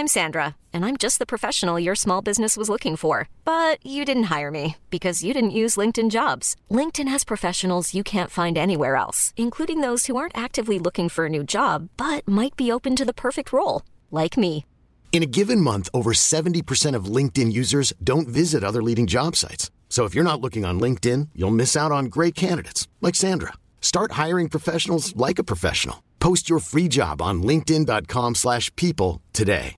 I'm Sandra, and I'm just the professional your small business was looking for. But you didn't hire me because you didn't use LinkedIn Jobs. LinkedIn has professionals you can't find anywhere else, including those who aren't actively looking for a new job, but might be open to the perfect role, like me. In a given month, over 70% of LinkedIn users don't visit other leading job sites. So if you're not looking on LinkedIn, you'll miss out on great candidates like Sandra. Start hiring professionals like a professional. Post your free job on linkedin.com/people today.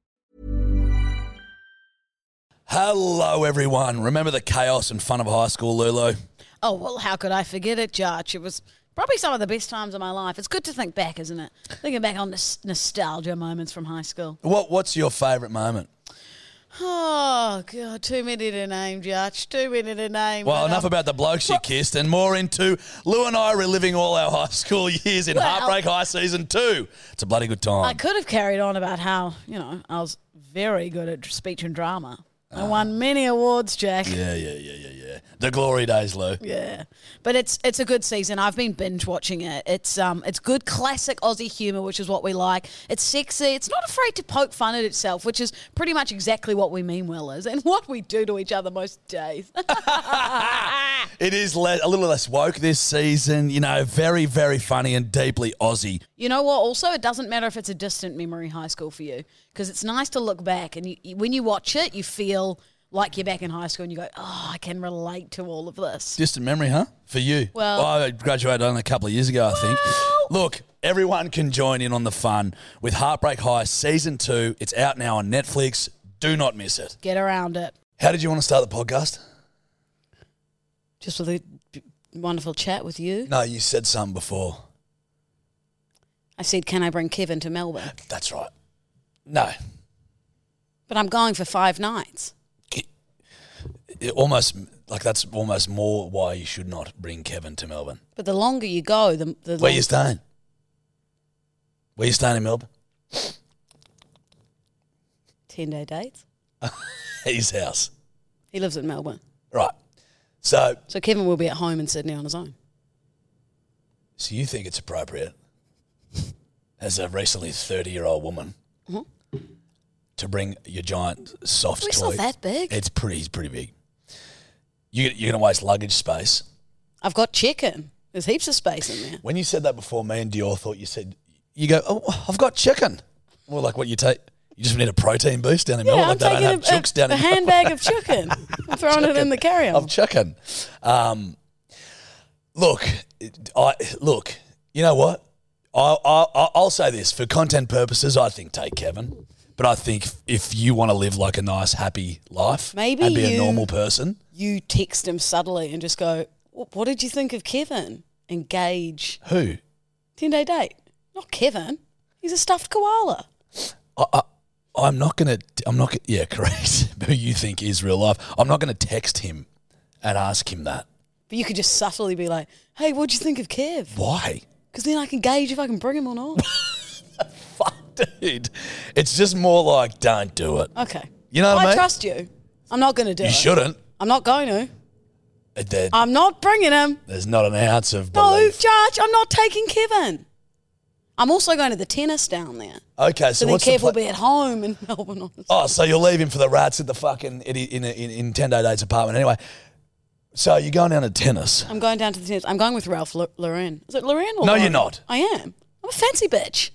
Hello, everyone. Remember the chaos and fun of high school, Lulu? Oh, well, how could I forget it, Jarch? It was probably some of the best times of my life. It's good to think back, isn't it? Thinking back on nostalgia moments from high school. What's your favourite moment? Oh, God, too many to name, Jarch. Too many to name. Well, enough about the blokes you kissed and more into Lou and I reliving all our high school years in Heartbreak High Season 2. It's a bloody good time. I could have carried on about how, I was very good at speech and drama. I won many awards, Jack. Yeah. The glory days, Lou. Yeah. But it's a good season. I've been binge watching it. It's good classic Aussie humour, which is what we like. It's sexy. It's not afraid to poke fun at itself, which is pretty much exactly what we mean well is and what we do to each other most days. It is a little less woke this season, very, very funny and deeply Aussie. You know what? Also, it doesn't matter if it's a distant memory high school for you because it's nice to look back and when you watch it, you feel like you're back in high school and you go, oh, I can relate to all of this. Distant memory, huh? For you? Well, I graduated only a couple of years ago, I think. Look, everyone can join in on the fun with Heartbreak High Season 2. It's out now on Netflix. Do not miss it. Get around it. How did you want to start the podcast? Just with a wonderful chat with you. No, you said something before. I said, can I bring Kevin to Melbourne? That's right. No. But I'm going for 5 nights. That's almost more why you should not bring Kevin to Melbourne. But the longer you go, the Where you staying? Where you staying in Melbourne? 10-day dates. His house. He lives in Melbourne. Right. So Kevin will be at home in Sydney on his own. So you think it's appropriate as a recently 30-year-old woman to bring your giant soft toy? It's not that big. He's pretty big. You're going to waste luggage space. I've got chicken. There's heaps of space in there. When you said that before, me and Dior thought you go, oh, I've got chicken. Well, like what you take, you just need a protein boost down in Melbourne. Like they don't have chooks down in Melbourne. A handbag of chicken. I'm throwing it in the carry-on. Of chicken. Look, you know what? I'll say this. For content purposes, I think take Kevin. But I think if you want to live like a nice, happy life and be a normal person. You text him subtly and just go, what did you think of Kevin? Engage. Who? 10-day date. Not Kevin. He's a stuffed koala. I'm not going to, yeah, correct. Who you think is real life. I'm not going to text him and ask him that. But you could just subtly be like, hey, what'd you think of Kev? Why? Because then I can gauge if I can bring him or not. Fuck, dude. It's just more like, don't do it. Okay. You know what I mean? I trust you. I'm not going to do it. You shouldn't. I'm not going to. I'm not bringing him. There's not an ounce of No, belief. Judge, I'm not taking Kevin. I'm also going to the tennis down there. Okay, so then what's Kev the will be at home in Melbourne. Oh, so you'll leave him for the rats at the fucking in 10-day dates apartment anyway. So you're going down to tennis. I'm going down to the tennis. I'm going with Ralph Lauren. Is it Lauren or No, Lauren? you're not. I am. I'm a fancy bitch.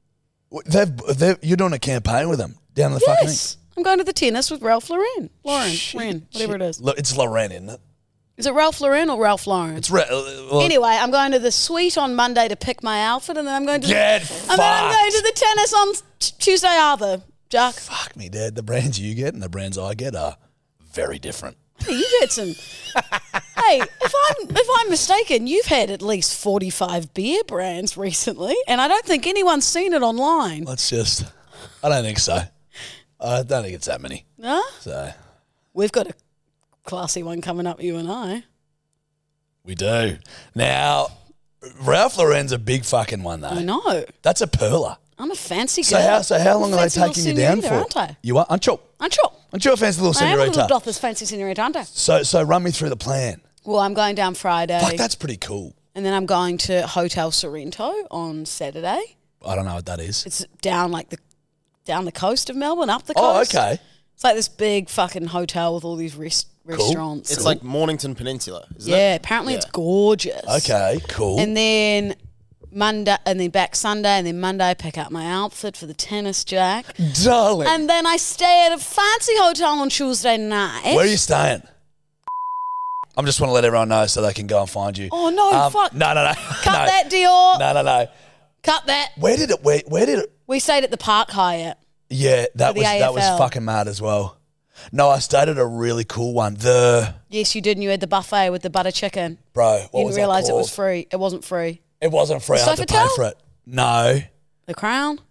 You're doing a campaign with them down in the fucking thing. Yes. I'm going to the tennis with Ralph Lauren. Lauren, whatever it is. Look, it's Lauren, isn't it? Is it Ralph Lauren or Ralph Lauren? It's anyway, I'm going to the suite on Monday to pick my outfit, and then I'm going to I'm going to the tennis on Tuesday either. Jack. Fuck me, Dad. The brands you get and the brands I get are very different. Hey, you've had some. Hey, if I'm mistaken, you've had at least 45 beer brands recently, and I don't think anyone's seen it online. I don't think so. I don't think it's that many. No? So we've got a classy one coming up, you and I. We do. Now, Ralph Lauren's a big fucking one, though. I know. That's a perler. I'm a fancy girl. So how long are they taking you down for? Aren't I? You are? Aren't you a fancy little senorita? I am a little Dothers fancy senorita, aren't I? So run me through the plan. Well, I'm going down Friday. Fuck, that's pretty cool. And then I'm going to Hotel Sorrento on Saturday. I don't know what that is. It's down like the down the coast of Melbourne, up the Oh, coast. okay. It's like this big fucking hotel with all these restaurants. It's like Mornington Peninsula, isn't it? Yeah, apparently it's gorgeous. Okay, cool. And then Monday, and then back Sunday, and then Monday pick up my outfit for the tennis, Jack. Darling. And then I stay at a fancy hotel on Tuesday night. Where are you staying? I just want to let everyone know so they can go and find you. Oh, no, fuck. No. Cut that, Dior. No. Cut that. Where did it? We stayed at the Park Hyatt. Yeah, that the was AFL. fucking mad as well. No, I stayed at a really cool one. Yes, you did, and you had the buffet with the butter chicken. Bro, what You was didn't realise that it was called? free. It wasn't free. It wasn't free. The I had to pay Sofitel? for it. No. The Crown?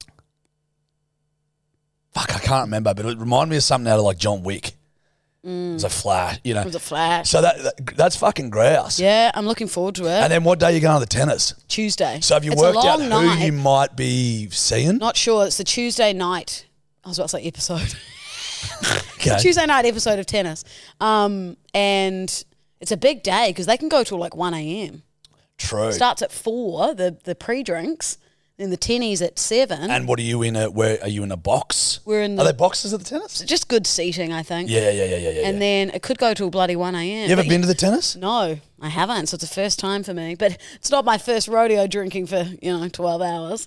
Fuck, I can't remember, but it reminded me of something out of like John Wick. It was a flash, you know. It was a flash. So that's fucking grouse. Yeah, I'm looking forward to it. And then what day are you going to the tennis? Tuesday. So have you It's worked a out long who night. you might be seeing? Not sure. It's the Tuesday night. I was about to say episode. Okay. Tuesday night episode of tennis. And it's a big day because they can go till like 1 a.m. True. Starts at 4, the pre-drinks. Then the tennies at 7. And what are you in where are you in a box? We're in Are the- there boxes at the tennis? Just good seating, I think. Yeah. And then it could go till bloody 1 a.m. You ever But been to the tennis? No, I haven't. So it's the first time for me. But it's not my first rodeo drinking for, 12 hours.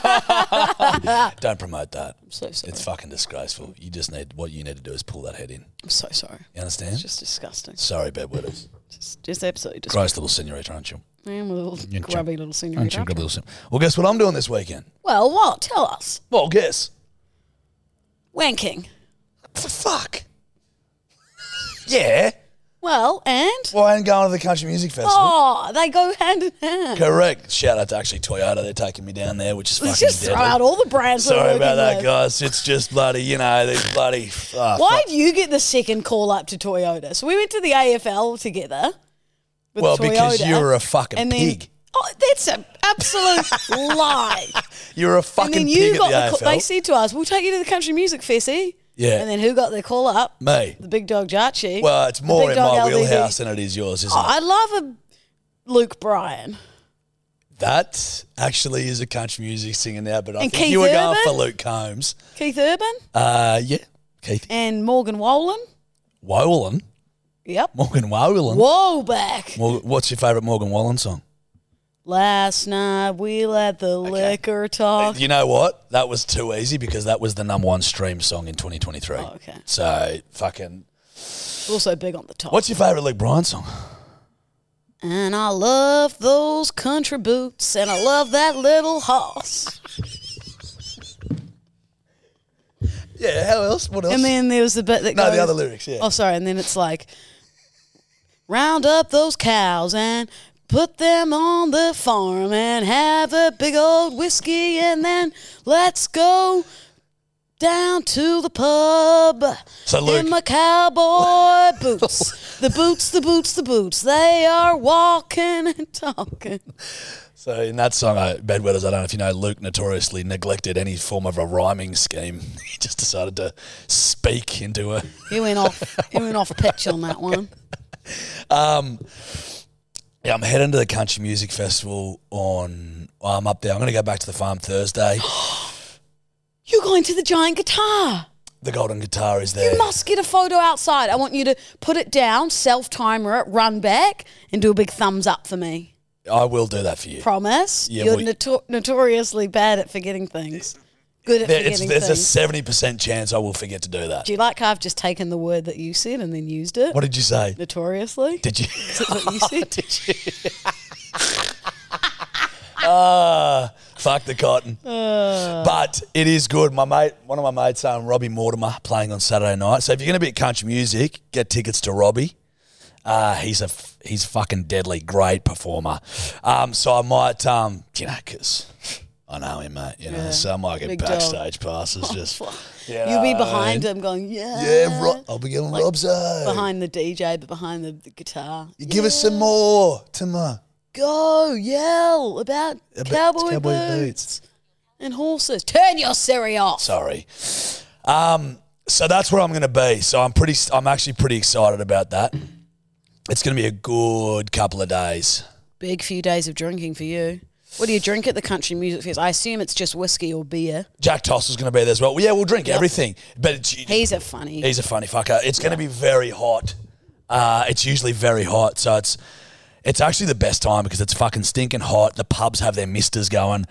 Don't promote that. I'm so sorry. It's fucking disgraceful. What you need to do is pull that head in. I'm so sorry. You understand? It's just disgusting. Sorry, bedwetters. Just absolutely disgusting. Gross little senorita, aren't you? I am a little You're grubby little Aren't senorita. you? Grubby little sen- Well, guess what I'm doing this weekend? Well, what? Tell us. Well, guess. Wanking. For fuck. Yeah. Well, and? Well, I ain't going to the Country Music Festival. Oh, they go hand in hand. Correct. Shout out to actually Toyota. They're taking me down there, which is Let's fucking just throw deadly. out all the brands we're Sorry working about that, with. guys. It's just bloody, these bloody... Why did you get the second call up to Toyota? So we went to the AFL together with Well, Toyota. because you were a fucking and then, pig. Oh, that's an absolute lie. You were a fucking And then pig you at got the the AFL. they said to us, we'll take you to the Country Music Festi. Yeah. And then who got the call up? Me. The big dog Jarchi. Well, it's The more big in dog my LDB. wheelhouse than it is yours, isn't Oh, it? I love a Luke Bryan. That actually is a country music singer now, but I And think Keith you were going Urban? for Luke Combs. Keith Urban Yeah. Keith. and Morgan Wallen. Wolan. Yep. Morgan Wolan. Whoa, back. What's your favourite Morgan Wallen song? Last night we let the liquor talk. You know what? That was too easy because that was the number one stream song in 2023. Oh, okay. So, fucking... Also big on the top. What's your favourite Luke Bryan song? And I love those country boots, and I love that little horse. Yeah, how else? What else? And then there was the bit that No, goes... the other lyrics, yeah. Oh, sorry. And then it's like, round up those cows and put them on the farm and have a big old whiskey, and then let's go down to the pub So, Luke- in my cowboy boots. The boots, they are walking and talking. So in that song, Bedwetters, I don't know if you know, Luke notoriously neglected any form of a rhyming scheme. He just decided to speak into a... He went off pitch on that one. Yeah, I'm heading to the Country Music Festival I'm up there. I'm going to go back to the farm Thursday. You're going to the giant guitar. The golden guitar is there. You must get a photo outside. I want you to put it down, self-timer it, run back, and do a big thumbs up for me. I will do that for you. Promise? Yeah, You're well, notoriously bad at forgetting things. Good at forgetting There's things. a 70% chance I will forget to do that. Do you like how I've just taken the word that you said and then used it? What did you say? Notoriously? Did you? Is that what you said? Did you? Fuck the cotton. But it is good. One of my mates, Robbie Mortimer, playing on Saturday night. So if you're going to be at country music, get tickets to Robbie. He's fucking deadly, great performer. So I might, because I know him, mate. So I might get Big dog. backstage passes. Just You'll be behind him going, I'll be getting Rob's behind the DJ, but behind the guitar. You give us some more, Timmer. Go, yell about cowboy boots and horses. Turn your Siri off. Sorry. So that's where I'm going to be. So I'm actually pretty excited about that. It's going to be a good couple of days. Big few days of drinking for you. What do you drink at the country music fest? I assume it's just whiskey or beer. Jack Tossel's going to be there as well. Well, yeah, we'll drink everything. But he's a funny fucker. It's going to be very hot. It's usually very hot, so it's actually the best time because it's fucking stinking hot. The pubs have their misters going.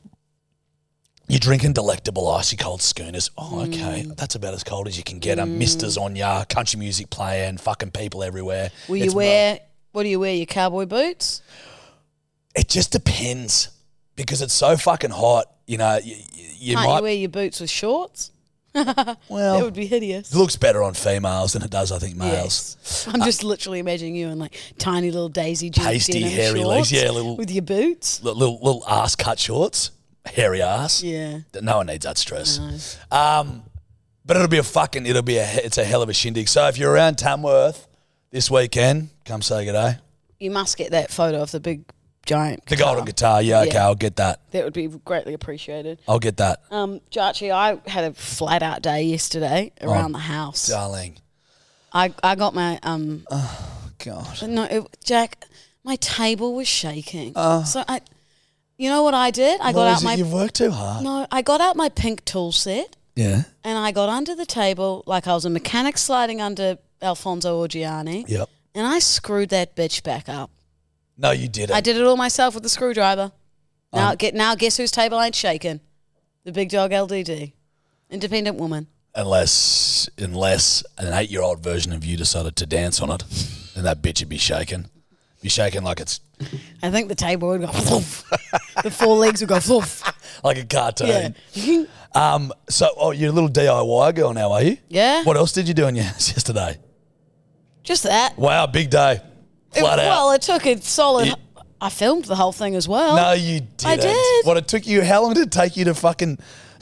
You're drinking delectable icy cold schooners. Oh, okay. That's about as cold as you can get them. Misters on ya, country music playing, fucking people everywhere. What do you wear, your cowboy boots? It just depends because it's so fucking hot. You know, you Can't might you wear your boots with shorts? Well, that would be hideous. It looks better on females than it does, I think, males. Yes. I'm just literally imagining you in like tiny little Daisy Duke pasty, denim hairy shorts legs, little with your boots, little ass cut shorts, hairy ass. Yeah, no one needs that stress. No. But it's a hell of a shindig. So if you're around Tamworth this weekend, come say good day. You must get that photo of the big giant the guitar. golden guitar. Yeah, okay, I'll get that. That would be greatly appreciated. I'll get that. Jarchi, I had a flat out day yesterday around the house. Darling. I got my Oh God. No, Jack, my table was shaking. So you know what I did? You've worked too hard. No, I got out my pink tool set. Yeah. And I got under the table like I was a mechanic sliding under Alfonso Orgiani. Yep. And I screwed that bitch back up. No, you didn't. I did it all myself with the screwdriver. Now guess whose table ain't shaking? The big dog LDD. Independent woman. Unless an 8-year-old version of you decided to dance on it, then that bitch would be shaking. Be shaking like it's... I think the table would go... the four legs would go... like a cartoon. Yeah. So you're a little DIY girl now, are you? Yeah. What else did you do in your house yesterday? Just that. Wow, big day. Flat out. Well, it took a solid... I filmed the whole thing as well. No, you didn't. I did. What it took you? How long did it take you to fucking?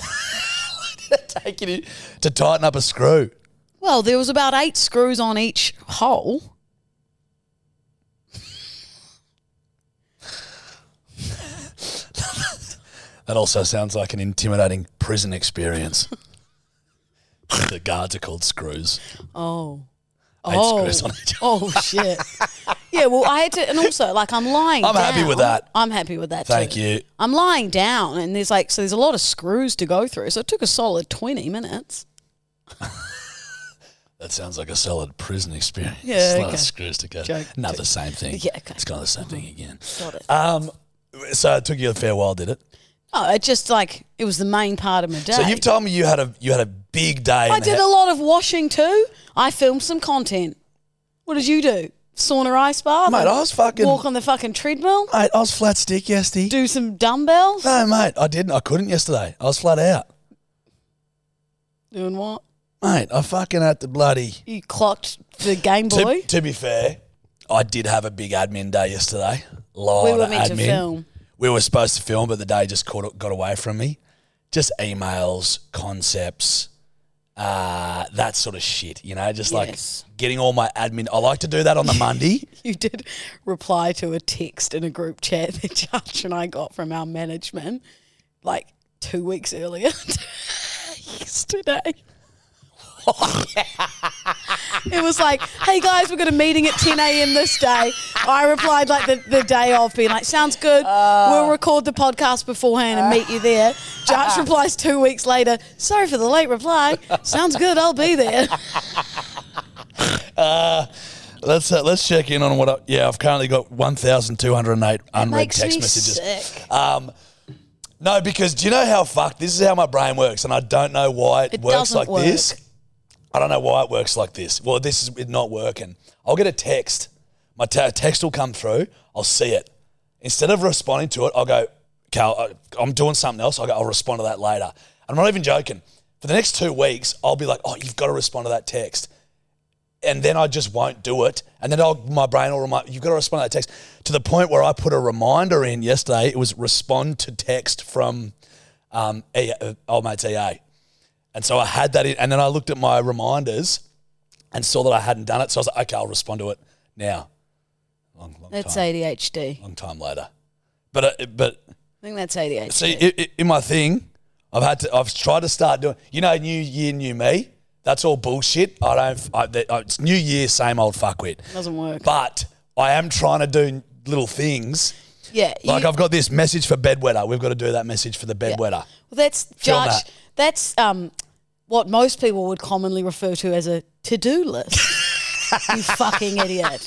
to tighten up a screw? Well, there was about 8 screws on each hole. That also sounds like an intimidating prison experience. The guards are called screws. Oh. 8 screws on each. Oh, shit. Yeah, well, I had to, and also, like, I'm lying down. I'm happy with that. I'm happy with that, Thank too. you. I'm lying down, and there's a lot of screws to go through, so it took a solid 20 minutes. That sounds like a solid prison experience. Yeah, A lot of screws to go. Not the same thing. Yeah, okay. It's kind of the same thing again. Got it. So it took you a fair while, did it? Oh, it just, it was the main part of my day. So you've told me you had a big day. I did a lot of washing, too. I filmed some content. What did you do? Sauna ice bath? Mate, I was fucking... Walk on the fucking treadmill? Mate, I was flat stick yesterday. Do some dumbbells? No, mate, I didn't. I couldn't yesterday. I was flat out. Doing what? Mate, I fucking had to bloody... You clocked the Game Boy? To be fair, I did have a big admin day yesterday. We were meant to film. We were supposed to film, but the day just got away from me. Just emails, concepts, that sort of shit, just like getting all my admin. I like to do that on the Monday. You did reply to a text in a group chat that Josh and I got from our management 2 weeks earlier yesterday. Oh, yeah. It was like, hey guys, we've got a meeting at 10 a.m. this day. I replied the day of, being like, sounds good. We'll record the podcast beforehand and meet you there. Josh replies 2 weeks later, sorry for the late reply. Sounds good, I'll be there. Let's check in on what. I've currently got 1,208 unread text messages. Sick. No, because do you know how fucked? This is how my brain works, and I don't know why it works like this. I don't know why it works like this. Well, this is it not working. I'll get a text. My text will come through. I'll see it. Instead of responding to it, I'll go, Cal, I'm doing something else. I'll respond to that later. I'm not even joking. For the next 2 weeks, I'll be like, oh, you've got to respond to that text. And then I just won't do it. And then my brain will remind, you've got to respond to that text. To the point where I put a reminder in yesterday. It was respond to text from old mate's EA. And so I had that in, and then I looked at my reminders and saw that I hadn't done it. So I was like, okay, I'll respond to it now. Long that's time. ADHD. Long time later. But I think that's ADHD. See, in my thing, I've tried to start doing, new year, new me. That's all bullshit. It's new year, same old fuckwit. Doesn't work. But I am trying to do little things. Yeah. Like I've got this message for bedwetter. We've got to do that message for the bedwetter. Well, that's Film Judge. That's what most people would commonly refer to as a to-do list. You fucking idiot.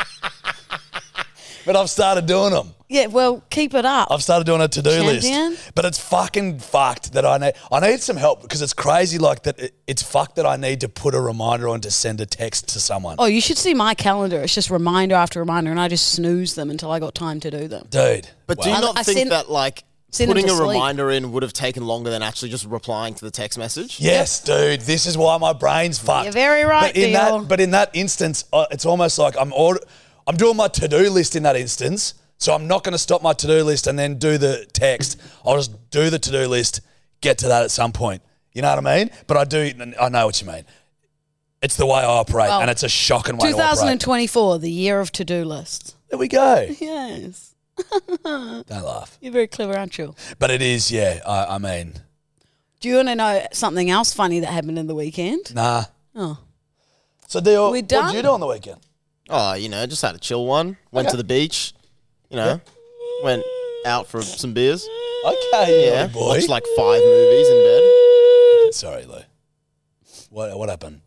But I've started doing them. Yeah, well, keep it up. I've started doing a to-do list. Champion. But it's fucking fucked that I need some help because it's crazy like that. It's fucked that I need to put a reminder on to send a text to someone. Oh, you should see my calendar. It's just reminder after reminder, and I just snooze them until I got time to do them. Dude. But do you not think that like send them putting to a sleep. reminder in would have taken longer than actually just replying to the text message? Yes, dude. This is why my brain's fucked. You're very right, but in that instance, it's almost like I'm doing my to-do list in that instance. So I'm not going to stop my to-do list and then do the text. I'll just do the to-do list, get to that at some point. You know what I mean? But I know what you mean. It's the way I operate, and it's a shocking way to operate. 2024, the year of to-do lists. There we go. Yes. Don't laugh. You're very clever, aren't you? But it is, yeah. I mean. Do you want to know something else funny that happened in the weekend? Nah. Oh. So, Dio, We're what done? did you do on the weekend? Oh, just had a chill one. Went to the beach. Went out for some beers. Okay, Yeah, boy. watched like 5 movies in bed. Sorry, Lou. What happened?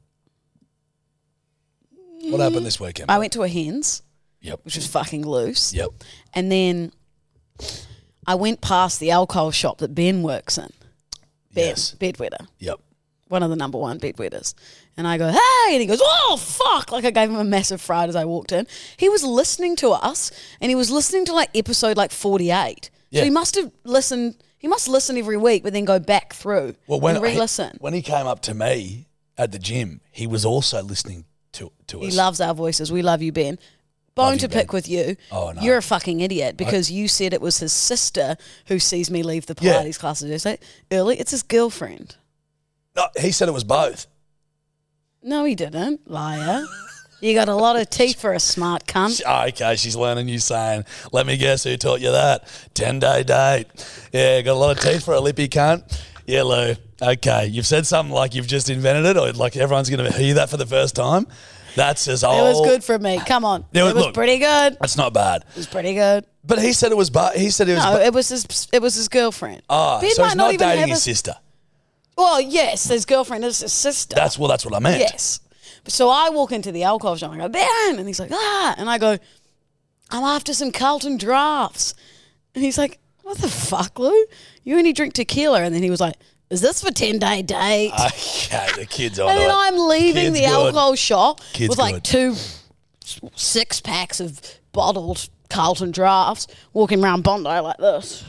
What happened this weekend? I went to a hen's, Yep. which was fucking loose. Yep. And then I went past the alcohol shop that Ben works in. Ben, Yes. bedwetter. Yep. One of the number one bedwetters. And I go, hey, and he goes, oh, fuck. Like I gave him a massive fright as I walked in. He was listening to us, and he was listening to like episode like 48. Yeah. So he must have listened, he must listen every week, but then go back through and re-listen. When he came up to me at the gym, he was also listening to us. He loves our voices. We love you, Ben. Bone Love to you, pick Ben. with you. Oh, no. You're a fucking idiot because you said it was his sister who sees me leave the Yeah. Pilates classes early. It's his girlfriend. No, he said it was both. No, he didn't. Liar. You got a lot of teeth for a smart cunt. Oh, okay, she's learning you saying, let me guess who taught you that. 10-day date. Yeah, got a lot of teeth for a lippy cunt. Yeah, Lou. Okay, you've said something like you've just invented it or like everyone's going to hear that for the first time. That's as old. It was good for me. Come on. Yeah, It was look, pretty good. That's not bad. It was pretty good. But he said it was he said it was No, it was his girlfriend. Ah, Ben so might he's not even dating have his a- sister. Well, yes, his girlfriend is his sister. That's what I meant. Yes. So I walk into the alcohol shop and I go, Ben! And he's like, ah! And I go, I'm after some Carlton drafts. And he's like, what the fuck, Lou? You only drink tequila. And then he was like, is this for 10-day date? Okay, the kid's on and it. then I'm leaving Kid's the good. alcohol shop Kid's with like good. 2 6-packs of bottled Carlton drafts, walking around Bondi like this.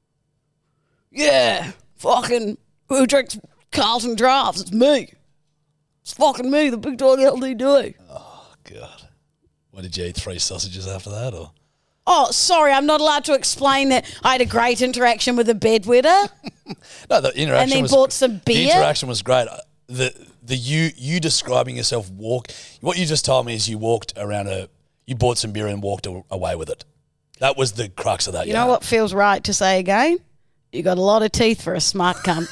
Yeah, fucking, who drinks Carlton drafts? It's me. It's fucking me, the big dog LDD. Oh, God. What, did you eat 3 sausages after that? Or Oh, sorry, I'm not allowed to explain that I had a great interaction with a bedwetter. No, the interaction And then was... bought some The beer? interaction was great. The you describing yourself what you just told me is you walked around you bought some beer and walked away with it. That was the crux of that. You know what feels right to say again? You got a lot of teeth for a smart cunt.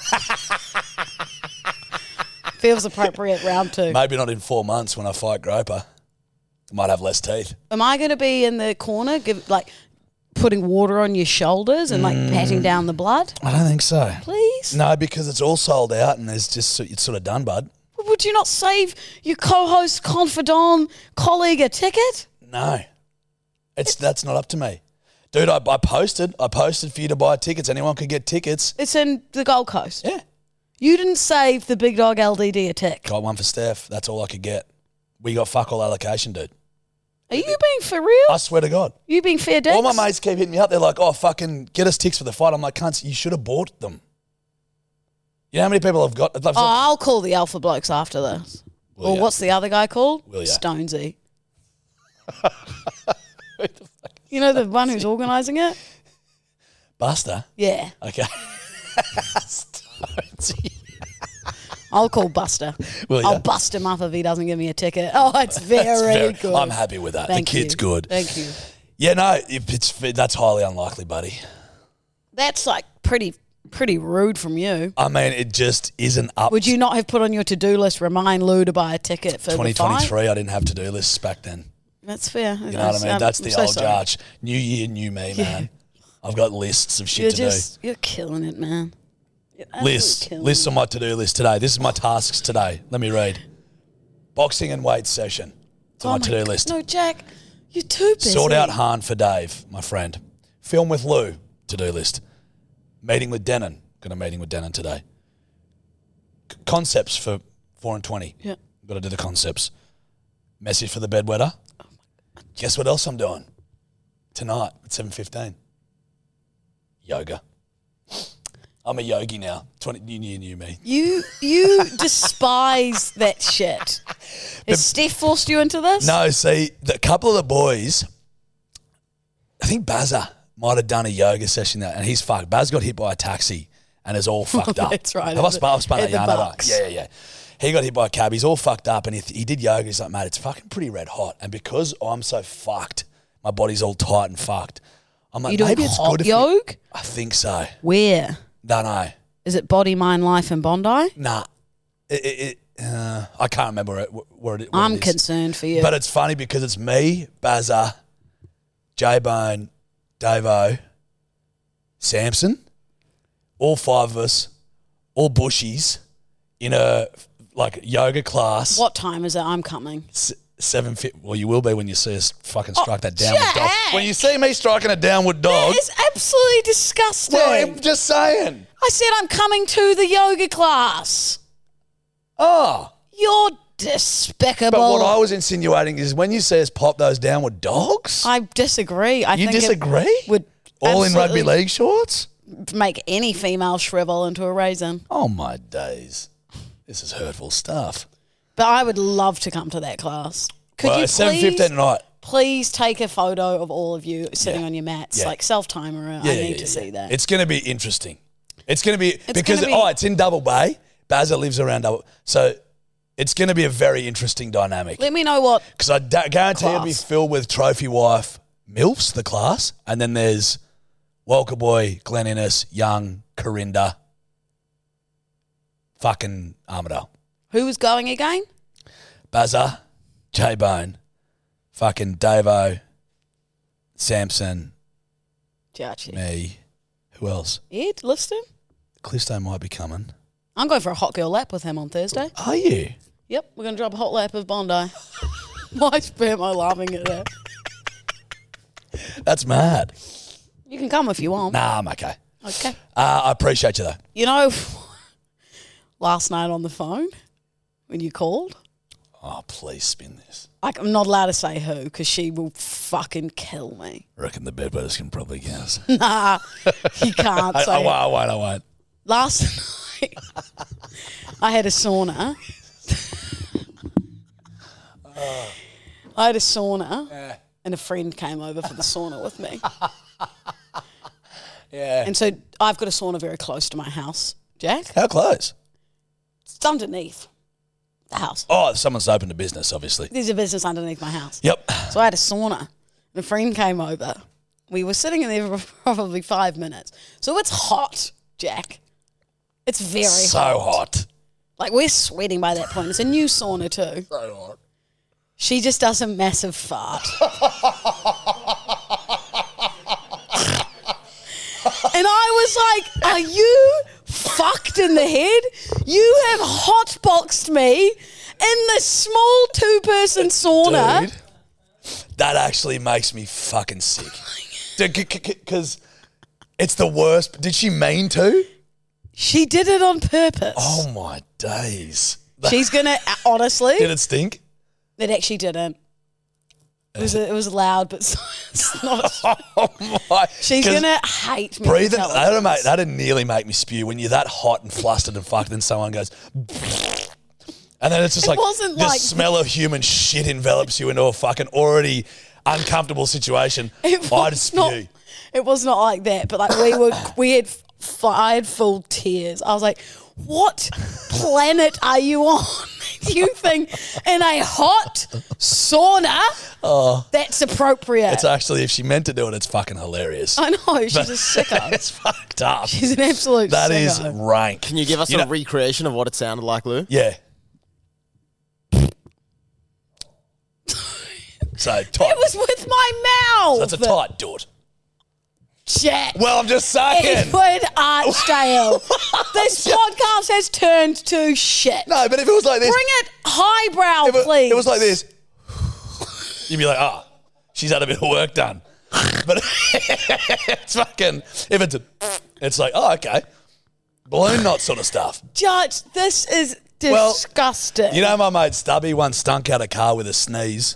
Feels appropriate, round 2. Maybe not in 4 months when I fight Groper. I might have less teeth. Am I going to be in the corner, putting water on your shoulders and patting down the blood? I don't think so. Please? No, because it's all sold out and it's sort of done, bud. Would you not save your co-host, confidant, colleague a ticket? No. That's not up to me. Dude, I posted for you to buy tickets. Anyone could get tickets. It's in the Gold Coast. Yeah. You didn't save the big dog LDD a tick. Got one for Steph. That's all I could get. We got fuck all allocation, dude. Are you being for real? I swear to God. You being fair dicks? All my mates keep hitting me up. They're like, oh, fucking get us tickets for the fight. I'm like, cunts, you should have bought them. You know how many people have got? Oh, I'll call the alpha blokes after this. Will Or ya? what's the other guy called? Will ya? Stonesy. You know the one who's organising it? Buster? Yeah. Okay. I'll call Buster. Will ya? I'll bust him up if he doesn't give me a ticket. Oh, it's very good. I'm happy with that. Thank the kid's you. good. Thank you. Yeah, no, that's highly unlikely, buddy. That's like pretty rude from you. I mean, it just isn't up. Would you not have put on your to-do list, remind Lou to buy a ticket for the fight? 2023, I didn't have to-do lists back then. That's fair. You know what I mean? That's the old judge. New year, new me, man. I've got lists of shit to do. You're killing it, man. Lists on my to-do list today. This is my tasks today. Let me read. Boxing and weights session. It's on my to-do list. No, Jack, you're too busy. Sort out Han for Dave, my friend. Film with Lou, to-do list. Meeting with Denon. Got a meeting with Denon today. Concepts for 4 and 20. Yeah. Got to do the concepts. Message for the bedwetter. Oh my God. Guess what else I'm doing? Tonight at 7:15. Yoga. I'm a yogi now. New me. You despise that shit. Has Steph forced you into this? No, see, a couple of the boys, I think Bazza might have done a yoga session there, and he's fucked. Baz got hit by a taxi and is all fucked up. That's right. I've spun that yarn over. Bucks. Yeah. He got hit by a cab. He's all fucked up, and he did yoga. He's like, mate, it's fucking pretty red hot. And because I'm so fucked, my body's all tight and fucked. I'm like, maybe it's good if yoga? I think so. Where? Don't know. Is it Body, Mind, Life in Bondi? Nah. I can't remember where it is. I'm concerned for you. But it's funny because it's me, Bazza, J-Bone, Davo, Samson, all 5 of us, all bushies in a yoga class. What time is it? I'm coming. 7:50. Well, you will be when you see us fucking strike that downward dog. When you see me striking a downward dog. That is absolutely disgusting. Well, I'm just saying. I said I'm coming to the yoga class. Oh. You're despicable. But what I was insinuating is when you see us pop those downward dogs. I disagree. You disagree? Would all in rugby league shorts? Make any female shrivel into a raisin. Oh, my days. This is hurtful stuff. But I would love to come to that class. Could you please, 7:15 tonight. Please take a photo of all of you sitting on your mats, like self-timer. I need to see that. It's going to be interesting. It's going to be it's in Double Bay. Bazza lives around Double, so it's going to be a very interesting dynamic. Let me know what. Because I guarantee it'll be filled with trophy wife milfs, the class, and then there's Walker Boy, Glenn Innes, Young, Corinda, fucking Armadale. Who was going again? Bazza, J-Bone, fucking Davo, Samson, me. Who else? Ed Liston? Clifton might be coming. I'm going for a hot girl lap with him on Thursday. Are you? Yep, we're going to drop a hot lap of Bondi. Why am I laughing at that? That's mad. You can come if you want. Nah, I'm okay. Okay. I appreciate you, though. You know, last night on the phone, when you called. Oh, please spin this. I'm not allowed to say who because she will fucking kill me. I reckon the bedwetters can probably guess. Nah, you can't say I won't. Last night, I had a sauna. And a friend came over for the sauna with me. Yeah. And so I've got a sauna very close to my house, Jack. How close? It's underneath the house. Oh, someone's opened a business, obviously. There's a business underneath my house. Yep. So I had a sauna. And a friend came over. We were sitting in there for probably 5 minutes. So it's hot, Jack. It's very hot. So hot. Like, we're sweating by that point. It's a new sauna, too. So hot. She just does a massive fart. And I was like, are you fucked in the head? You have hotboxed me in this small 2-person sauna. Dude, that actually makes me fucking sick. Because it's the worst. Did she mean to? She did it on purpose. Oh, my days. She's going to, honestly. Did it stink? It actually didn't. It was loud, but it's not. Oh my! She's gonna hate me. Breathing, that'd nearly make me spew when you're that hot and flustered and fucked. Then someone goes, and then it's just the smell of human shit envelops you into a fucking already uncomfortable situation. I'd spew. It was not like that, but I had full tears. I was like, "What planet are you on? Do you think in a hot sauna that's appropriate?" It's actually, if she meant to do it, it's fucking hilarious. I know, she's a sicko. It's fucked up. She's an absolute That sicko. is rank. Can you give us a recreation of what it sounded like, Lou? Yeah. So tight. It was with my mouth. That's a tight dot. Jack. Well, I'm just saying. Edward Archdale. This podcast has turned to shit. No, but if it was like this. Bring it highbrow, please. It was like this. You'd be like, she's had a bit of work done. But it's fucking, if it's like, okay. Balloon knot sort of stuff. Judge, this is disgusting. Well, you know my mate Stubby once stunk out a car with a sneeze.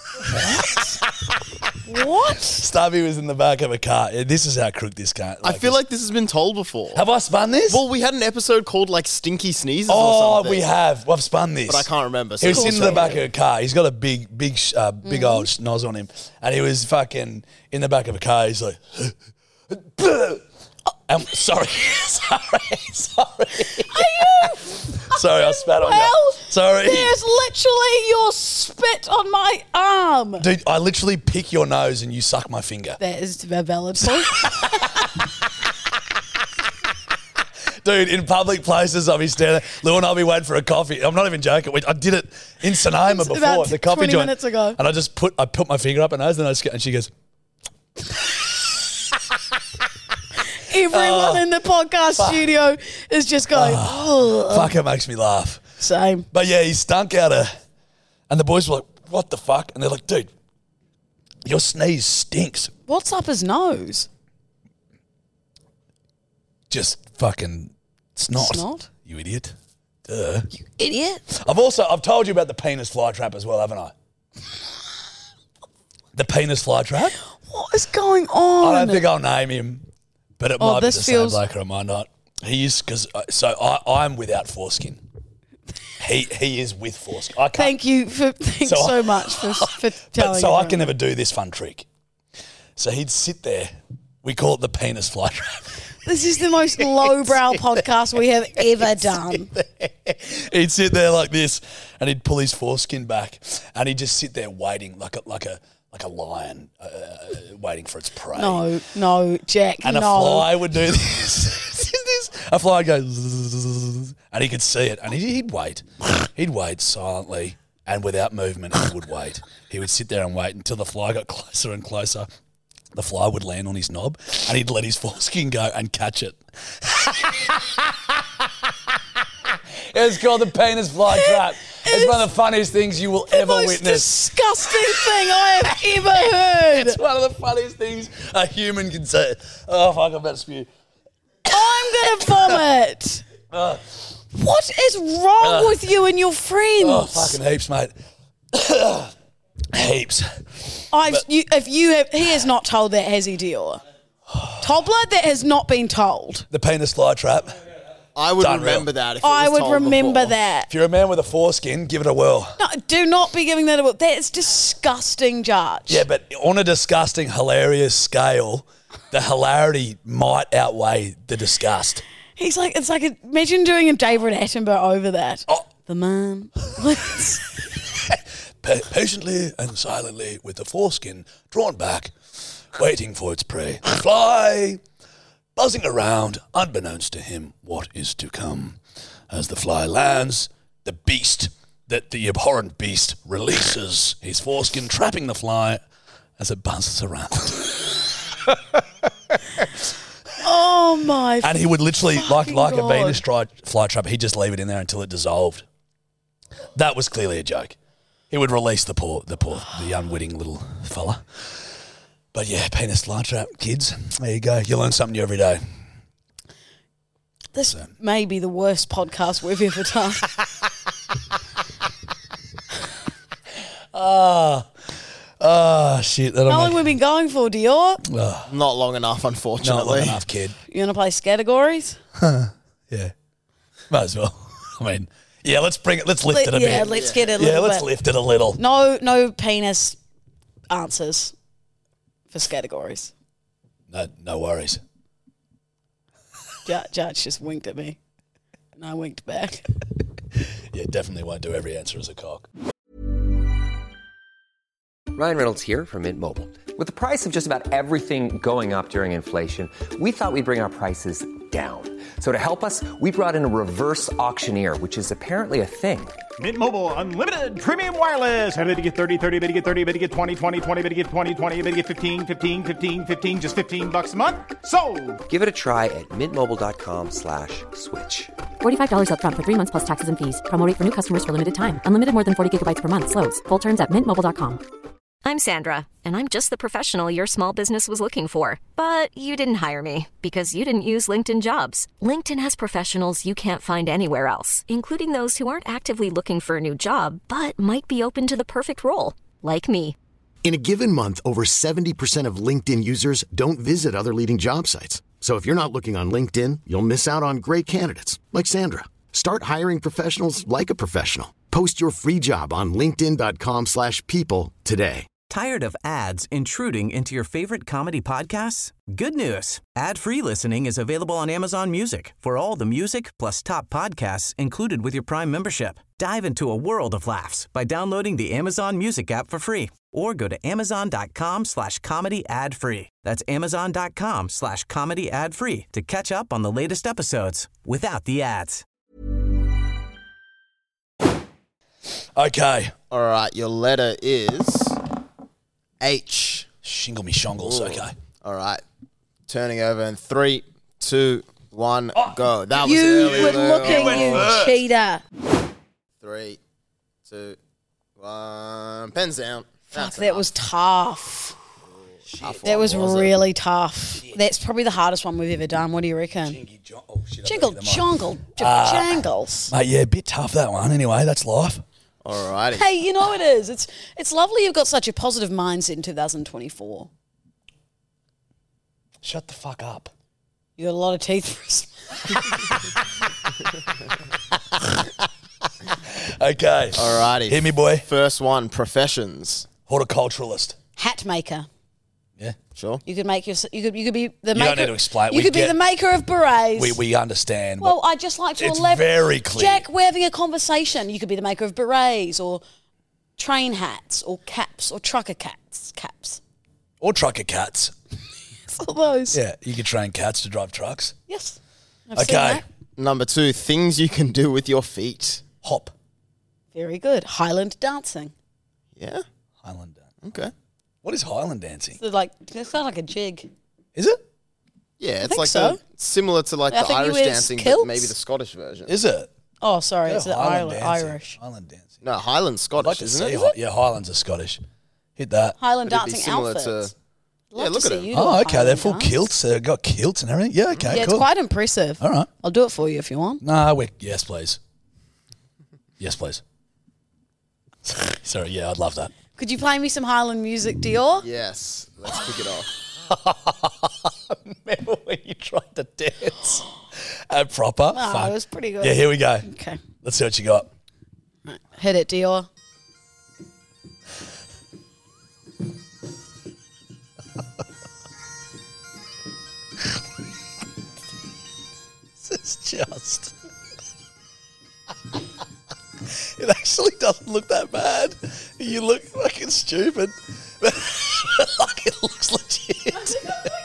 What? Stubby was in the back of a car. This is how crook this guy. I feel like this has been told before. Have I spun this? Well, we had an episode called like Stinky Sneezes or something. We have. I've spun this. But I can't remember. He was sitting in the back of a car. He's got a big old noz on him. And he was fucking in the back of a car. He's like... sorry. Sorry, I spat on you. Sorry. There's literally your spit on my arm. Dude, I literally pick your nose and you suck my finger. That is a valid point. Dude, in public places, I'll be standing there. Lou and I'll be waiting for a coffee. I'm not even joking. I did it in Sonoma before, about the coffee 20 joint. minutes ago. And I put my finger up her nose and she goes... Everyone in the podcast studio is just going, Fuck, it makes me laugh. Same. But yeah, he stunk out and the boys were like, what the fuck? And they're like, dude, your sneeze stinks. What's up his nose? Just fucking snot. Snot? You idiot. Duh. You idiot. I've told you about the penis fly trap as well, haven't I? The penis fly trap? What is going on? I don't think I'll name him. But it might be the this same feels- bloke or it might not. He is, because, I'm without foreskin. He is with foreskin. I can't, Thanks so much for telling so I everyone. can never do this fun trick. So he'd sit there. We call it the penis fly trap. This is the most lowbrow podcast we have ever done. He'd sit there like this and he'd pull his foreskin back and he'd just sit there waiting like a lion waiting for its prey. No, Jack, And a fly would do this. A fly would go, zzz, and he could see it, and he'd wait. He'd wait silently and without movement. He would wait. He would sit there and wait until the fly got closer and closer. The fly would land on his knob, and he'd let his foreskin go and catch it. It's called the penis fly trap. It's one of the funniest things you will ever most witness. Disgusting thing I have ever heard. It's one of the funniest things a human can say. Oh, fuck, I'm about to spew. I'm going to vomit. What is wrong with you and your friends? Oh, fucking heaps, mate. Heaps. He has not told that, has he, Dior? Tobler, that has not been told. The penis fly trap. I would Unreal. remember that if it was I would told remember before. that. If you're a man with a foreskin, give it a whirl. No, do not be giving that a whirl. That's disgusting, Judge. Yeah, but on a disgusting, hilarious scale, the hilarity might outweigh the disgust. He's like, imagine doing a David Attenborough over that. Oh. The man. Patiently and silently, with the foreskin drawn back, waiting for its prey. The fly buzzing around, unbeknownst to him what is to come. As the fly lands, the abhorrent beast releases his foreskin, trapping the fly as it buzzes around. Oh my! And he would literally, like a God. Venus fly trap, he'd just leave it in there until it dissolved. That was clearly a joke. He would release the unwitting little fella. But yeah, penis fly trap, kids. There you go. You learn something new every day. This may be the worst podcast we've ever done. Shit. How long have we been going for, Dior? Not long enough, unfortunately. Not long enough, kid. You want to play categories? Yeah. Might as well. I mean, yeah, let's bring it. Let's lift it a bit. Yeah, let's get it a Yeah, little let's bit. lift it a little. No penis answers for categories. No worries. Judge just winked at me. And I winked back. Yeah, definitely won't do every answer as a cock. Ryan Reynolds here from Mint Mobile. With the price of just about everything going up during inflation, we thought we'd bring our prices down. So to help us, we brought in a reverse auctioneer, which is apparently a thing. Mint Mobile Unlimited Premium Wireless. How to get 30, 30, bit to get 30, bit to get 20, 20, 20, bit to get 20, 20, bit to get 15, 15, 15, 15, just $15 a month? Sold! Give it a try at mintmobile.com/switch. $45 up front for 3 months plus taxes and fees. Promo rate for new customers for limited time. Unlimited more than 40 gigabytes per month. Slows full terms at mintmobile.com. I'm Sandra, and I'm just the professional your small business was looking for. But you didn't hire me because you didn't use LinkedIn Jobs. LinkedIn has professionals you can't find anywhere else, including those who aren't actively looking for a new job, but might be open to the perfect role, like me. In a given month, over 70% of LinkedIn users don't visit other leading job sites. So if you're not looking on LinkedIn, you'll miss out on great candidates like Sandra. Start hiring professionals like a professional. Post your free job on linkedin.com/people today. Tired of ads intruding into your favorite comedy podcasts? Good news. Ad-free listening is available on Amazon Music for all the music plus top podcasts included with your Prime membership. Dive into a world of laughs by downloading the Amazon Music app for free or go to amazon.com/comedy ad-free. That's amazon.com/comedy ad-free to catch up on the latest episodes without the ads. Okay. All right, your letter is H. Shingle me shongles, Ooh. okay. All right. Turning over in 3, 2, 1, go. That was You early. were Lou. looking, Oh. you cheater. 3, 2, 1. Pens down. Fuck, that was tough. Tough That one, was it? really tough. That's probably the hardest one we've ever done. What do you reckon? Jingle, jongle, jangles. Mate, yeah, a bit tough that one. Anyway, that's life. All righty. Hey, you know it is. It's lovely you've got such a positive mindset in 2024. Shut the fuck up. You got a lot of teeth for us. Okay. All righty. Hit me, boy. First one, professions. Horticulturalist. Hat maker. Yeah. Sure. You could make you could be the You maker. don't need to explain. You We could be get- the maker of berets. We understand. Well, I just like to It's elaborate. very clear. Jack, we're having a conversation. You could be the maker of berets or train hats or caps or trucker caps. Or trucker cats. All those. Yeah, you can train cats to drive trucks. Yes. I've seen Okay. that. Number 2, things you can do with your feet. Hop. Very good. Highland dancing. Yeah? Highland dance. Okay. What is Highland dancing? So like it's kind of like a jig. Is it? Yeah, it's think like so. similar to like I the think you Irish wear dancing, but kilts. maybe the Scottish version. Is it? Oh, sorry, Yeah, it's the Highland dancing. Irish. Highland dancing. No, Highland's I'd Scottish, like to isn't see. it? Yeah, Highlands are Scottish. Hit that. Highland It'd be dancing similar outfits. to- Love Yeah, look to at see them. you do a Oh, okay. They're Highland full dance. kilts. They've got kilts and everything. Yeah, okay, Yeah, cool. it's quite impressive. All right. I'll do it for you if you want. Nah, yes, please. Yes, please. Sorry, yeah, I'd love that. Could you play me some Highland music, Dior? Yes. Let's kick it off. Remember when you tried to dance at proper? Oh, Fuck. it was pretty good. Yeah, here we go. Okay. Let's see what you got. Hit it, Dior. This is just... It actually doesn't look that bad. You look fucking stupid. Like it looks legit.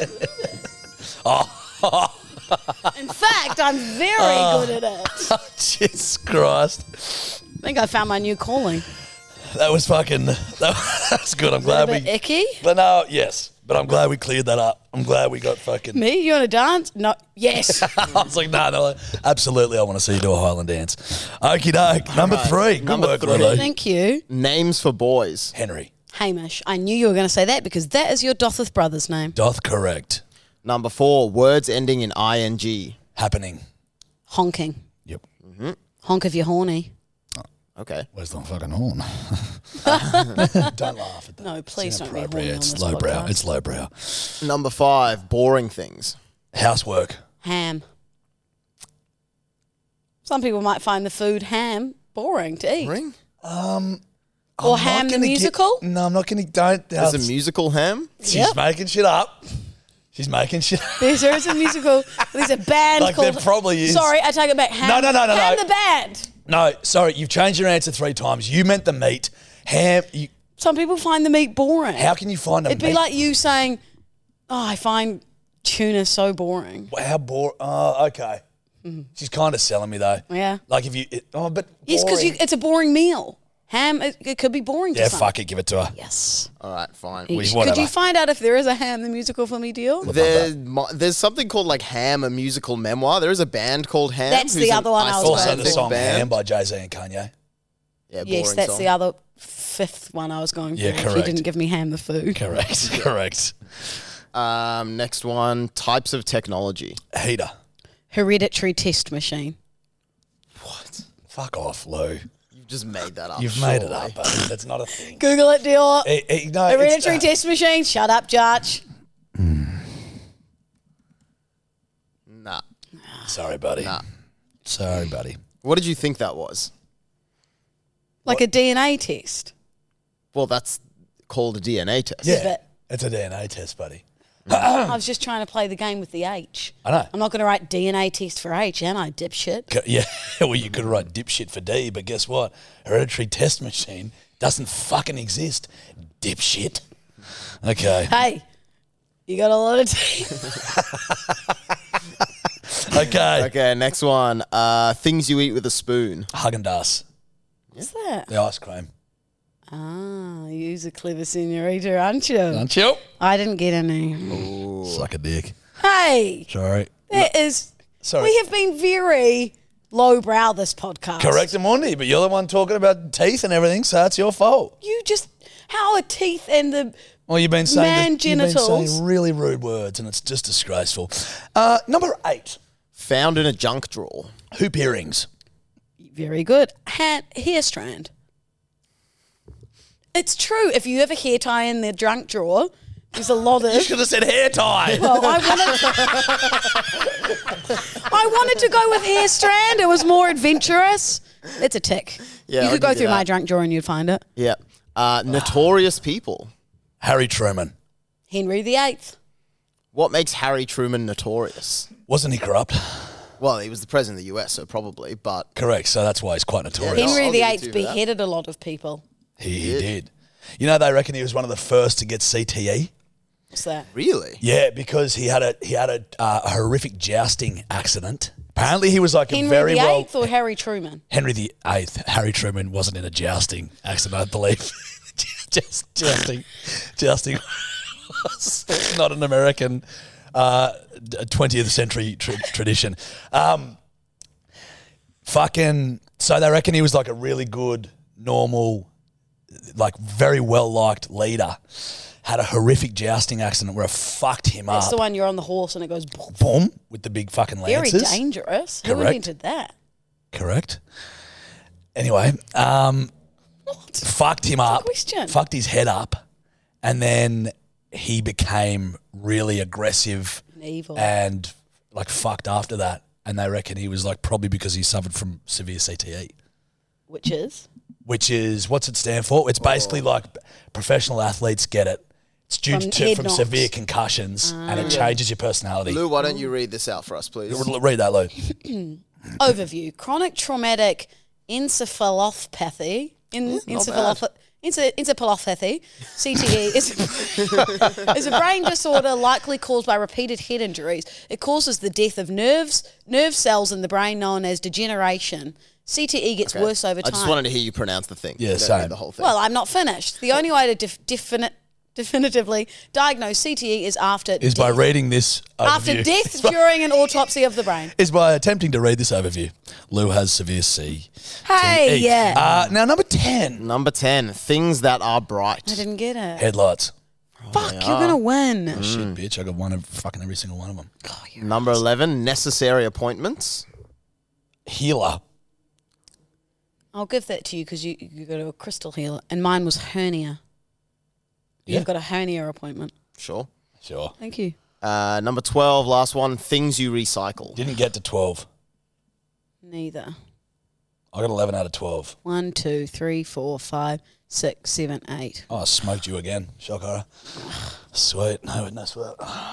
In fact, I'm very good at it. Jesus Christ. I think I found my new calling. That was fucking... That's good. I'm A glad bit we... icky. But no, yes. But I'm glad we cleared that up. I'm glad we got fucking... Me? You want to dance? No. Yes. I was like, no, absolutely. I want to see you do a Highland dance. Okie doke. Number 3. Good Number work, 3. Lulu. Thank you. Names for boys. Henry. Hamish. I knew you were going to say that because that is your Dotheth brother's name. Doth correct. Number 4, words ending in ing. Happening. Honking. Yep. Honk if you're horny. Okay. Where's the fucking horn? Don't laugh at that. No, please It's don't be horny inappropriate. on It's this lowbrow. podcast. It's lowbrow. Number 5, boring things. Housework. Ham. Some people might find the food ham boring to eat. Boring? Or Ham the musical? No, I'm not going to. Don't. There's a musical ham? She's Yep. making shit up. She's making shit up. There is a musical. There's a band Like called... there probably is. Sorry, I take it back. Ham, No. Ham the band. No, sorry. You've changed your answer 3 times. You meant the meat. Ham. Some people find the meat boring. How can you find a It'd meat? be like you saying, oh, I find Tuna's so boring. How boring. Oh, okay. She's kind of selling me though. Yeah. Like if you, but Yes, because boring. it's a boring meal. Ham, it could be boring to Yeah, some. fuck it, give it to her. Yes. All right, fine. Whatever. Could you find out if there is a Ham the musical for me deal? There's something called like Ham, a musical memoir. There is a band called Ham. That's the other one I was Also going the for. song band. Ham by Jay-Z and Kanye. Yeah, Yes, boring that's song. the other fifth one I was going for. Yeah, If you correct. didn't give me Ham the food. Correct. Next one, types of technology. Heater. Hereditary test machine. Fuck off, Lou. You've just made that up. You've made it up, buddy. That's not a thing. Google it, Dior. No, Hereditary test machine. Shut up, Judge. Nah. Sorry, buddy. Nah. Sorry, buddy. What did you think that was? Like a DNA test. Well, that's called a DNA test. Yeah, but- it's a DNA test, buddy. I was just trying to play the game with the H. I know. I'm not going to write DNA test for H, am I, dipshit? Yeah, well, you could write dipshit for D, but guess what? Hereditary test machine doesn't fucking exist. Dipshit. Okay. Hey, you got a lot of teeth. Okay. Okay, next one. Things you eat with a spoon. Haagen-Dazs. What's that? The ice cream. Ah, you's a clever senorita, aren't you? Aren't you? I didn't get any. Suck a dick. Hey, Sorry. there is. Sorry. We have been very lowbrow this podcast. Correct, Amundi, but you're the one talking about teeth and everything, so it's your fault. You just how are teeth and the Well, you've been saying man you've been genitals. saying really rude words, and it's just disgraceful. Number 8, Found in a junk drawer. hoop earrings. Very good. Hair strand. It's true. If you have a hair tie in the junk drawer, there's a lot You of. should have said hair tie. Well, I wanted to go with hair strand. It was more adventurous. It's a tick. Yeah, you I'll could go give you through my that. junk drawer and you'd find it. Yeah. Notorious people. Harry Truman. Henry VIII. What makes Harry Truman notorious? Wasn't he corrupt? Well, he was the president of the US, so probably, but Correct, so that's why he's quite notorious. I'll Henry give it to VIII you for that. beheaded a lot of people. He did. You know, they reckon he was one of the first to get CTE. What's that? really? Yeah, because he had a horrific jousting accident. Apparently, he was like a Henry very VIII well. or Harry Truman? Henry VIII. Harry Truman wasn't in a jousting accident, I believe. Jousting was not an American 20th century tradition. So they reckon he was like a really good, normal, like very well liked leader. Had a horrific jousting accident where it fucked him That's up. the one you're on the horse and it goes boom. Boom, with the big fucking Very lances. dangerous. Who Correct. invented that? Correct. Anyway, fucked him up. question. Fucked his head up, and then he became really aggressive Evil. and like fucked after that. And they reckon he was like probably because he suffered from severe CTE, Which is? which is what's it stand for? It's basically like professional athletes get it. It's due From to head from knocks. severe concussions, and it changes your personality. Lou, why don't you read this out for us, please? Read that, Lou. Overview. Chronic traumatic encephalopathy. Encephalopathy, CTE, is a brain disorder likely caused by repeated head injuries. It causes the death of nerve cells in the brain known as degeneration. CTE gets worse over time. I just wanted to hear you pronounce the thing. Yeah, You don't same. read the whole thing. Well, I'm not finished. The only way to definitively diagnose CTE is after Is by reading this overview. after death during an autopsy of the brain. Is by attempting to read this overview. Lou has severe CTE. Hey, yeah. Now, number 10. Number 10, things that are bright. I didn't get it. Headlights. Fuck, you're going to win. Shit, bitch. I got one of fucking every single one of them. Number 11, necessary appointments. Healer. I'll give that to you because you go to a crystal healer, and mine was hernia. Yeah. You've got a hernia appointment. Sure. Sure. Thank you. Number 12, last one, things you recycle. Didn't get to 12. Neither. I got 11 out of 12. 1, 2, 3, 4, 5, 6, 7, 8. Oh, I smoked you again. Shock horror. Sweet. No sweat.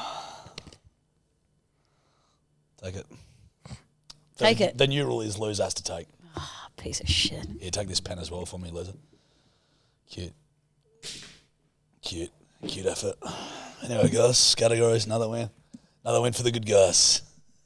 Take it. Take it. The new rule is Lose has to take. Piece of shit. Here, take this pen as well for me, Liz. Cute. Cute effort. Anyway, guys, categories, another win. Another win for the good guys.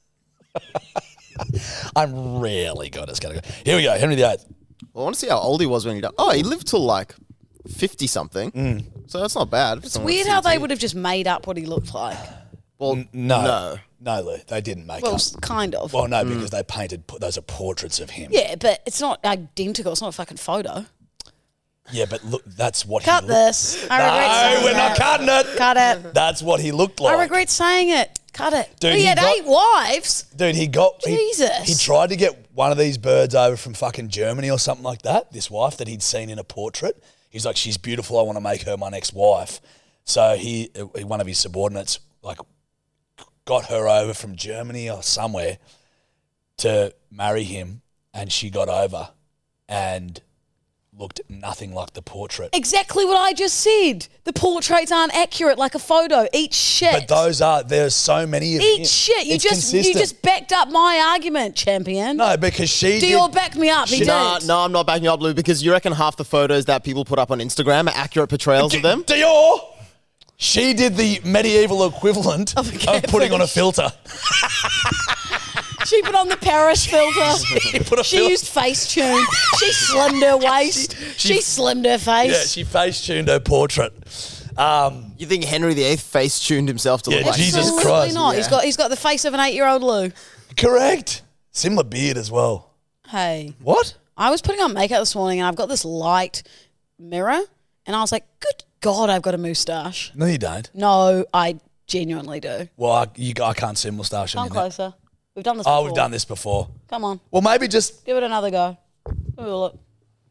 I'm really good. It's going to go. Here we go. Henry VIII. Well, I want to see how old he was when he died. Oh, he lived till like 50-something. So that's not bad. It's weird how they would have just made up what he looked like. Well, No, Lou, they didn't make Well, up. kind of. Well, no, because they painted, those are portraits of him. Yeah, but it's not identical. It's not a fucking photo. Yeah, but look, that's what Cut he looked this. I regret No, saying we're that. not cutting it. Cut it. That's what he looked like. I regret saying it. Cut it. Dude, he he had got- 8 wives. Dude, he got... Jesus. He tried to get one of these birds over from fucking Germany or something like that, this wife that he'd seen in a portrait. He's like, she's beautiful, I want to make her my next wife. So one of his subordinates, like, got her over from Germany or somewhere to marry him, and she got over and looked nothing like the portrait. Exactly what I just said. The portraits aren't accurate like a photo. Eat shit. But there's so many of them. Eat shit. You It's just consistent. backed up my argument, champion. No, because she Dior backed me up. He did. No, I'm not backing you up, Lou, because you reckon half the photos that people put up on Instagram are accurate portrayals of them? Dior! She did the medieval equivalent of putting on a filter. She put on the Paris filter. She used Facetune. She slimmed her waist. She slimmed her face. Yeah, she face-tuned her portrait. You think Henry VIII face-tuned himself to look like Jesus Absolutely Christ. not. Yeah. He's got the face of an 8-year-old Lou. Correct. Similar beard as well. Hey. What? I was putting on makeup this morning and I've got this light mirror and I was like, good God, I've got a moustache. No, you don't. No, I genuinely do. Well, I can't see a moustache on Come you. closer. We've done this before. Oh, we've done this before. Come on. Well, maybe just... Give it another go. Have a look.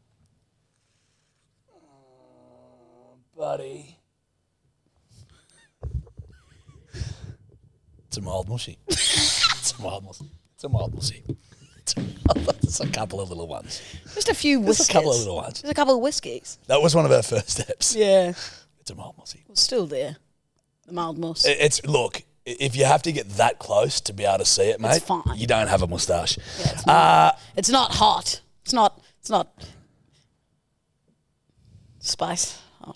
Buddy. It's a mild mushy. It's a mild mushy. It's a mild mushy. It's a couple of little ones. Just a few whiskies. Just a couple of little ones. Just a couple of whiskies. That was one of our first steps. Yeah. It's a mild mushy. It's still there. The mild mus. Look, if you have to get that close to be able to see it, mate, It's fine. you don't have a moustache. Yeah, it's not hot. It's not spice. Oh.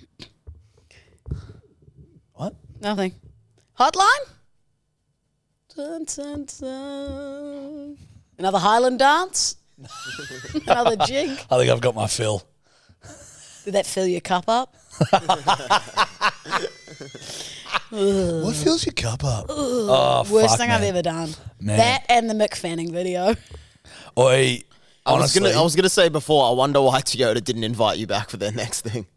What? Nothing. Hotline? Dun, dun, dun. Another Highland dance? Another jig? I think I've got my fill. Did that fill your cup up? What fills your cup up? Oh, Worst fuck, thing man. I've ever done. Man. That and the Mick Fanning video. Oi, honestly, I was gonna say before, I wonder why Toyota didn't invite you back for their next thing.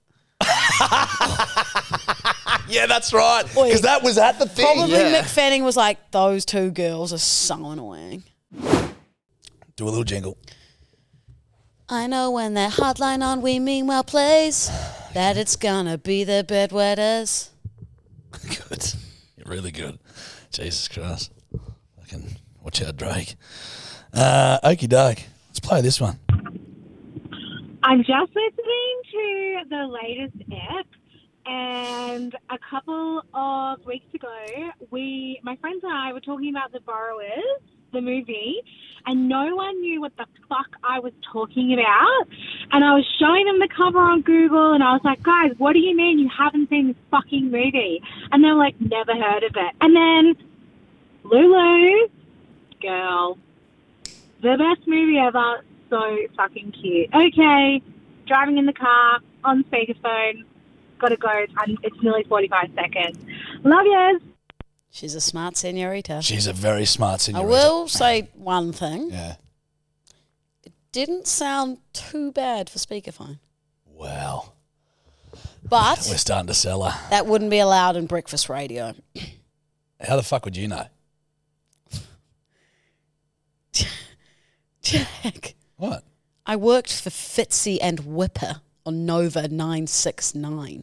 yeah, that's right. Because that was at the thing. Probably Yeah. Mick Fanning was like, those two girls are so annoying. Do a little jingle. I know when that hotline on We Mean Well plays that it's gonna be the bedwetters. Good. You're really good. Jesus Christ. Fucking watch out, Drake. Okie doke. Let's play this one. I'm just listening to the latest ep, and a couple of weeks ago, my friends and I were talking about The Borrowers, the movie, and no one knew what the fuck I was talking about. And I was showing them the cover on Google, and I was like, guys, what do you mean you haven't seen this fucking movie? And they're like, never heard of it. And then Lulu, girl, the best movie ever, so fucking cute. Okay, driving in the car, on speakerphone, gotta go, it's nearly 45 seconds. Love yous. She's a smart senorita. She's a very smart I senorita. will say one thing. Yeah. Didn't sound too bad for speakerphone. Wow. But We're starting to sell her. that wouldn't be allowed in breakfast radio. How the fuck would you know? Jack. What? I worked for Fitzy and Whipper on Nova 969.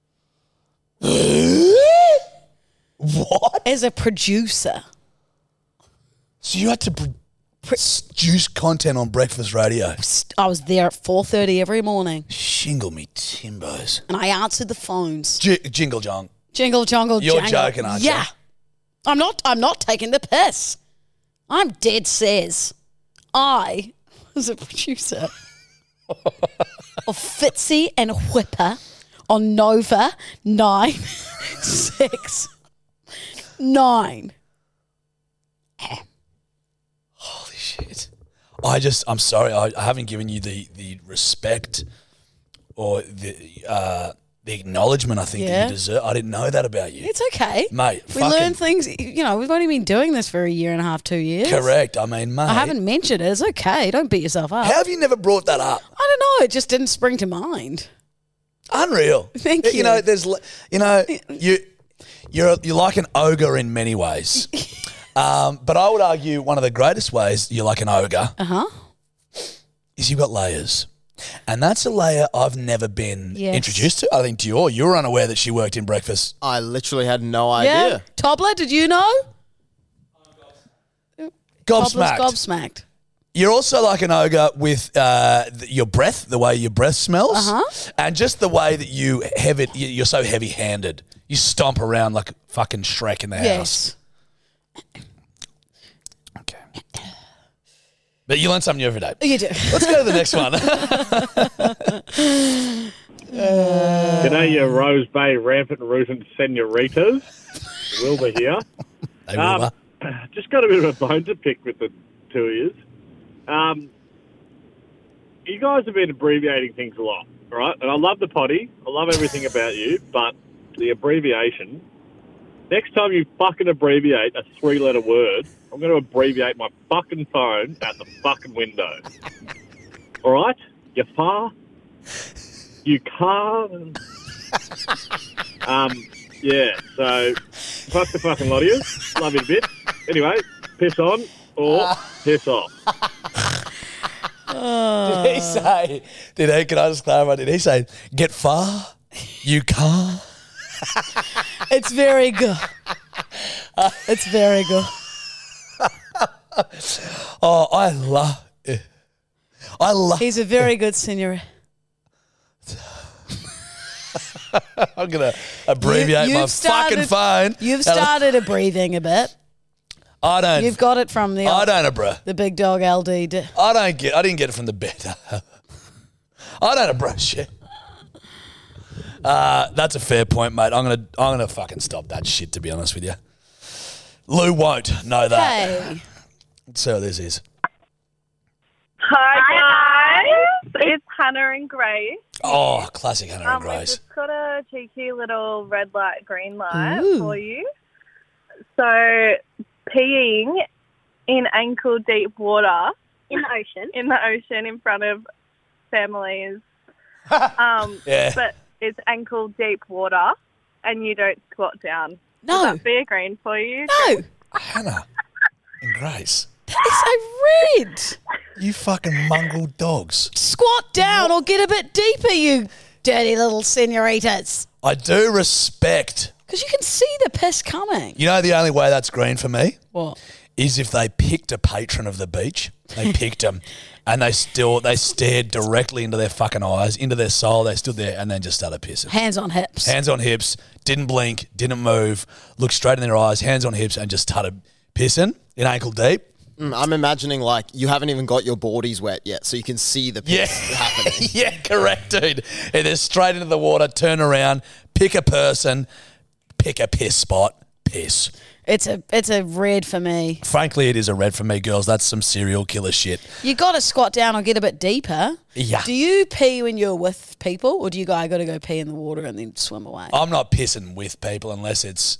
What? As a producer. So you had to produce content on breakfast radio? I was there at 4:30 every morning. Shingle me timbos. And I answered the phones. Jingle jong. Jingle jongle You're jangle. joking, aren't you? Yeah. I'm not taking the piss. I'm dead serious. I was a producer of Fitzy and Whipper on Nova 969. 9. Holy shit. I'm sorry. I haven't given you the respect or the acknowledgement I think that you deserve. I didn't know that about you. It's okay. Mate, we learn things. We've only been doing this for a year and a half, 2 years. Correct. I mean, mate. I haven't mentioned it. It's okay. Don't beat yourself up. How have you never brought that up? I don't know. It just didn't spring to mind. Unreal. Thank you. You're like an ogre in many ways. But I would argue one of the greatest ways you're like an ogre is you've got layers. And that's a layer I've never been introduced to. I think Dior, you were unaware that she worked in breakfast. I literally had no idea. Yeah. Tobler, did you know? Gobsmacked. Gobsmacked. You're also like an ogre with your breath, the way your breath smells, and just the way that you're so heavy-handed. You stomp around like fucking Shrek in the house. Okay. But you learn something new every day. You do. Let's go to the next one. G'day, you Rose Bay rampant rootin' senoritas. Wilbur here. Hey, Wilbur. Just got a bit of a bone to pick with the two of you. You guys have been abbreviating things a lot, right? And I love the potty. I love everything about you, but the abbreviation, next time you fucking abbreviate a 3-letter word, I'm going to abbreviate my fucking phone out the fucking window. All right? You far? You car? Yeah, so fuck the fucking lot of you. Love you a bit. Anyway, piss on or piss off. Did he say, can I just clarify, did he say, get far, you can't? It's very good. It's very good. Oh, I love it. He's a very good senior. I'm going to abbreviate my fucking phone. You've started a breathing a bit. I don't. You've got it from the. I don't, the big dog LD. I didn't get it from the bed. I don't bro shit. That's a fair point, mate. I'm gonna fucking stop that shit. To be honest with you, Lou won't know that. Hey. Let's see what this is. Hi guys, it's Hannah and Grace. Oh, classic Hannah and Grace. We've just got a cheeky little red light, green light for you. So, peeing in ankle-deep water. In the ocean. In the ocean in front of families. Yeah. But it's ankle-deep water and you don't squat down. No. Would that be a green for you? No. Hannah and Grace. That is so red. You fucking mongrel dogs. Squat down or get a bit deeper, you dirty little senoritas. I do respect. Because you can see the piss coming. You know the only way that's green for me? What? Is if they picked a patron of the beach. They picked them and they stared directly into their fucking eyes, into their soul. They stood there and then just started pissing. Hands on hips. Hands on hips, didn't blink, didn't move, looked straight in their eyes, hands on hips and just started pissing in ankle deep. I'm imagining like you haven't even got your boardies wet yet, so you can see the piss happening. Yeah, correct, dude. And they're straight into the water, turn around, pick a person, pick a piss spot, piss. It's a red for me. Frankly, it is a red for me, girls. That's some serial killer shit. You got to squat down or get a bit deeper. Yeah. Do you pee when you're with people, or do you go, I got to go pee in the water and then swim away? I'm not pissing with people unless it's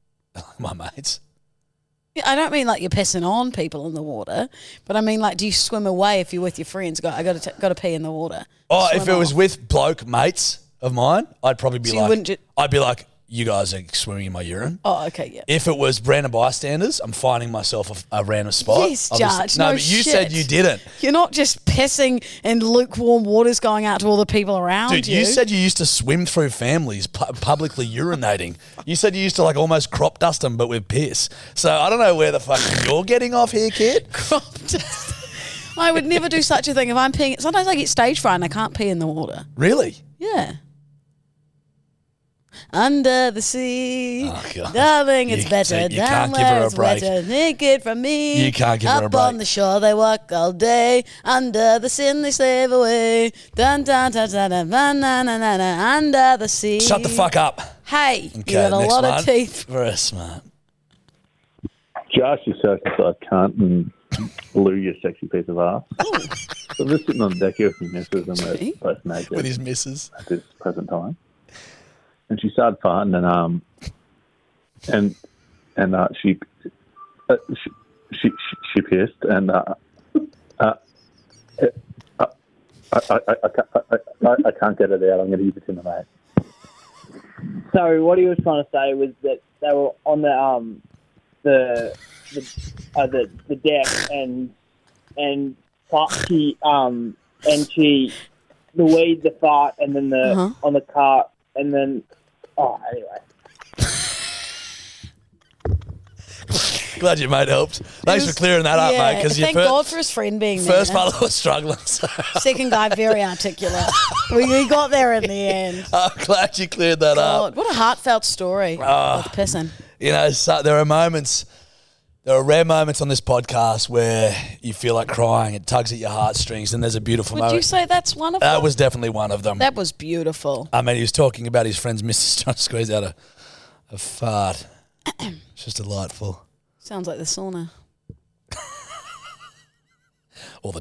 my mates. Yeah, I don't mean like you're pissing on people in the water, but I mean like, do you swim away if you're with your friends? Go, I got to pee in the water. Oh, Swim if it was off. with bloke mates of mine, I'd probably be So you like, wouldn't I'd be like, you guys are swimming in my urine. Oh, okay, yeah. If it was random bystanders, I'm finding myself a random spot. Yes, Obviously- Judge. No, No but you shit. said you didn't. You're not just pissing and lukewarm waters going out to all the people around Dude, you said you used to swim through families publicly urinating. You said you used to like almost crop dust them, but with piss. So I don't know where the fuck you're getting off here, kid. Crop dust. I would never do such a thing. If I'm peeing, sometimes I get stage fright and I can't pee in the water. Really? Yeah. Under the sea, Oh, God. darling, it's You- better you down can't give where her a it's break. wetter. Naked from me. You can't give her a Up on break. the shore they walk all day. Under the sin they slave away. Dun dun dun dun dun dun dun dun dun dun. Under the sea. Shut the fuck up. Hey, Okay, you got a next lot one. of teeth. Very smart. Josh is so I can't and Lou, you sexy piece of ass. So I'm just sitting on the deck here with my missus and we're both naked. With his missus. At this present time. And she started farting and she pissed and I can't get it out. I'm going to give it to my mate. So what he was trying to say was that they were on the deck and she the weed, the fart, and then the on the cart, and then anyway. Glad your mate helped. Thanks for clearing that up, mate. Because thank God for his friend being there. First fella was struggling. So. Second guy, very articulate. we got there in the end. I'm glad you cleared that up. What a heartfelt story with pissing. You know, so there are rare moments on this podcast where you feel like crying. It tugs at your heartstrings, and there's a beautiful moment. Would you say that's one of them? That was definitely one of them. That was beautiful. I mean, he was talking about his friend's missus trying to squeeze out a fart. It's just delightful. Sounds like the sauna. Or the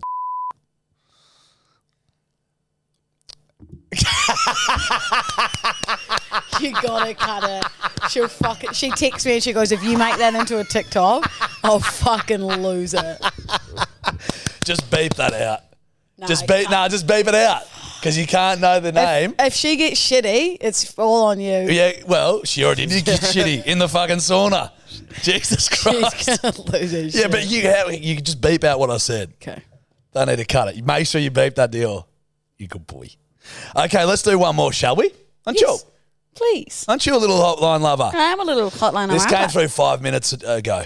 You gotta cut it. She'll fucking. She texts me and she goes, "If you make that into a TikTok, I'll fucking lose it." Just beep that out. No, just beep it out because you can't know the name. If she gets shitty, it's all on you. Yeah, well, she already did get shitty in the fucking sauna. Jesus Christ. She's gonna lose her shit. Yeah, but you can just beep out what I said. Okay. Don't need to cut it. Make sure you beep that deal. You good boy. Okay, let's do one more, shall we? Aren't you? Please. Aren't you a little hotline lover? I am a little hotline lover. This came through 5 minutes ago.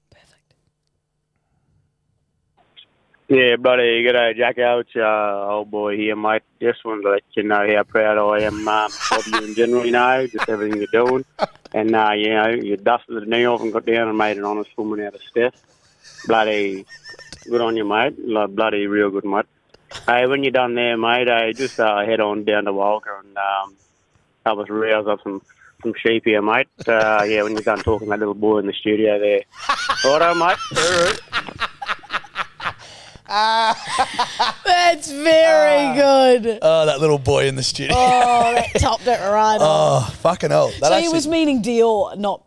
Yeah, buddy. G'day, Jack Ouch, old boy here, mate. Just wanted to let you know how proud I am of you in general, you know, just everything you're doing. And, you know, you dusted the knee off and got down and made an honest woman out of Steph. Bloody good on you, mate. Like, bloody real good, mate. Hey, when you're done there, mate, just head on down to Walker and help us rouse up some sheep here, mate. Yeah, when you're done talking to that little boy in the studio there. Righto, mate. That's very good. Oh, that little boy in the studio. Oh, that topped it right off. Oh, fucking hell. So he was meaning Dior, not...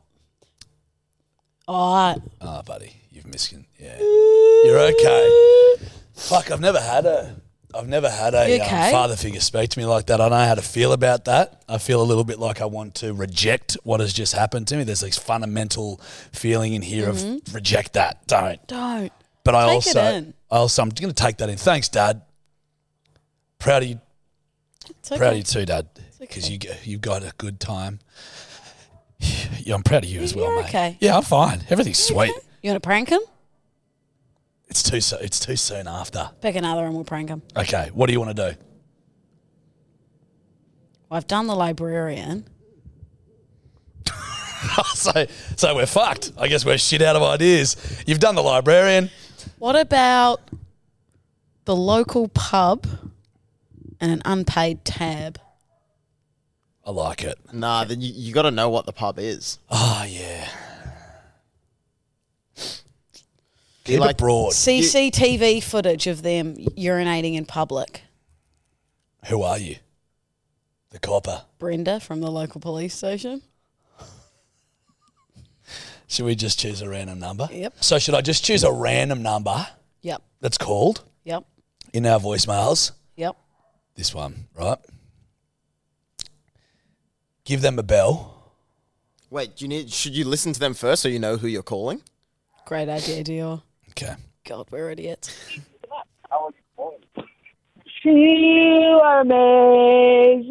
Oh, buddy, you've missed it. Yeah. You're okay. Fuck, I've never had a father figure speak to me like that. I know how to feel about that. I feel a little bit like I want to reject what has just happened to me. There's this fundamental feeling in here of reject that. Don't. But I'm going to take that in. Thanks, Dad. Proud of you. Proud of you too, Dad. Because you've got a good time. Yeah, I'm proud of you as well, mate. Okay. Yeah, I'm fine. Everything's sweet. You want to prank him? It's too soon after. Pick another and we'll prank him. Okay. What do you want to do? Well, I've done the librarian. So we're fucked. I guess we're shit out of ideas. You've done the librarian. What about the local pub and an unpaid tab? I like it. Nah, then you got to know what the pub is. Oh, yeah. Keep it broad. CCTV footage of them urinating in public. Who are you? The copper. Brenda from the local police station. Should we just choose a random number? Yep. So should I just choose a random number? Yep. That's called? Yep. In our voicemails? Yep. This one, right? Give them a bell. Wait, should you listen to them first so you know who you're calling? Great idea, Dior. Okay. God, we're idiots. You are amazing.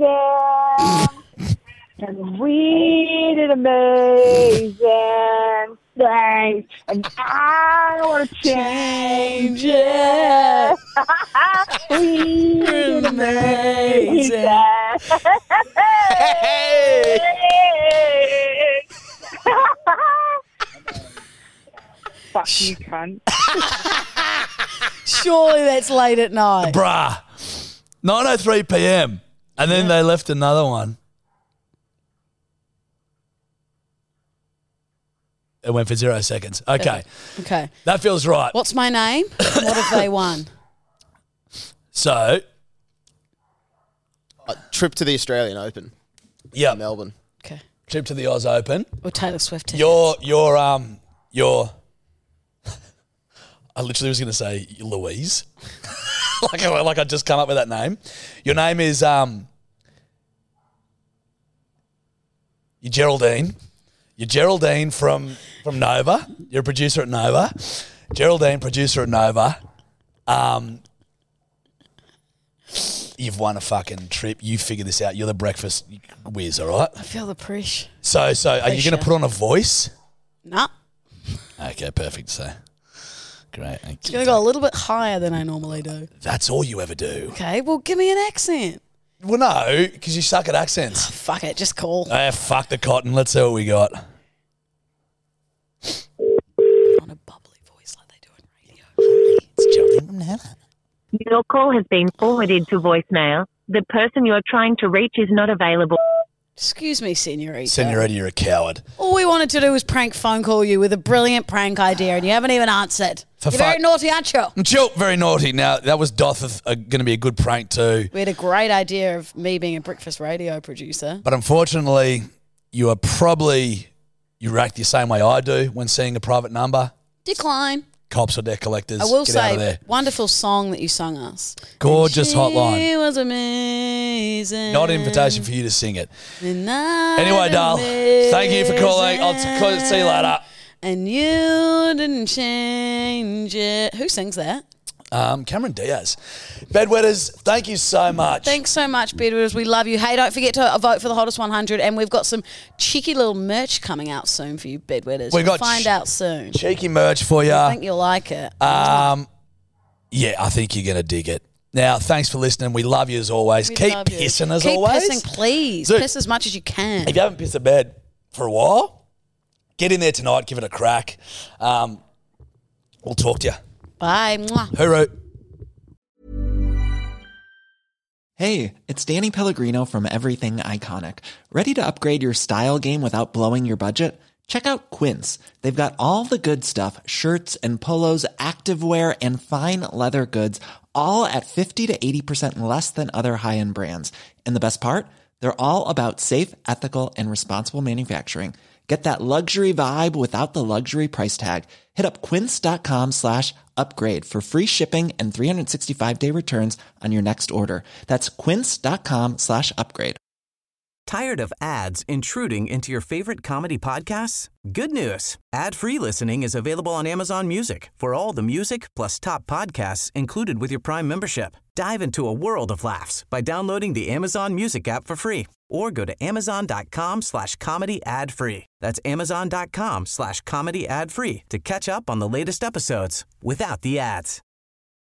And we did amazing things. And I want to change it. We did amazing. Hey! Fuck you, cunt. Surely that's late at night. Bruh. 9:03 p.m. And then they left another one. It went for 0 seconds. Okay. Okay. That feels right. What's my name? And what have they won? So, Trip to the Australian Open. Yeah. Melbourne. Okay. Trip to the Oz Open. Or Taylor Swift tickets. Your I literally was going to say Louise. like I just come up with that name. Your name is you're Geraldine. You're Geraldine from Nova. You're a producer at Nova. Geraldine, producer at Nova. You've won a fucking trip. You figure this out. You're the breakfast whiz, all right? I feel the pressure. So are you going to put on a voice? Nah. Okay, perfect. So, great. It's going to go a little bit higher than I normally do. That's all you ever do. Okay, well, give me an accent. Well, no, because you suck at accents. Fuck it, just call. Fuck the cotton. Let's see what we got. On a bubbly voice like they do in radio. It's Geraldine from Nova. Your call has been forwarded to voicemail. The person you're trying to reach is not available. Excuse me, Senorita. Senorita, you're a coward. All we wanted to do was prank phone call you with a brilliant prank idea, and you haven't even answered. You're very naughty, aren't you? Chill, very naughty. Now, that was Doth going to be a good prank too. We had a great idea of me being a breakfast radio producer. But unfortunately, you react the same way I do when seeing a private number. Decline. Cops or debt collectors. I will Get out of say, there. wonderful song that you sung us. Gorgeous She hotline. was amazing. Not an invitation for you to sing it. Not Anyway, Dal, thank you for calling. I'll see you later. And you didn't change it. Who sings that? Cameron Diaz. Bedwetters, thank you so much. Thanks so much, Bedwetters. We love you. Hey, don't forget to vote for the Hottest 100. And we've got some cheeky little merch coming out soon for you, Bedwetters. We'll find out soon. Cheeky merch for you. I think you'll like it. Yeah, I think you're going to dig it. Now, thanks for listening. We love you as always. Keep pissing as always. Keep pissing, please. Dude, piss as much as you can. If you haven't pissed a bed for a while, get in there tonight. Give it a crack. We'll talk to you. Bye. Mwah. Hooroo. Hey, it's Danny Pellegrino from Everything Iconic. Ready to upgrade your style game without blowing your budget? Check out Quince. They've got all the good stuff, shirts and polos, activewear, and fine leather goods, all at 50 to 80% less than other high-end brands. And the best part? They're all about safe, ethical, and responsible manufacturing. Get that luxury vibe without the luxury price tag. Hit up quince.com/upgrade for free shipping and 365-day returns on your next order. That's quince.com/upgrade. Tired of ads intruding into your favorite comedy podcasts? Good news. Ad-free listening is available on Amazon Music for all the music plus top podcasts included with your Prime membership. Dive into a world of laughs by downloading the Amazon Music app for free or go to amazon.com/comedy ad-free. That's amazon.com/comedy ad-free to catch up on the latest episodes without the ads.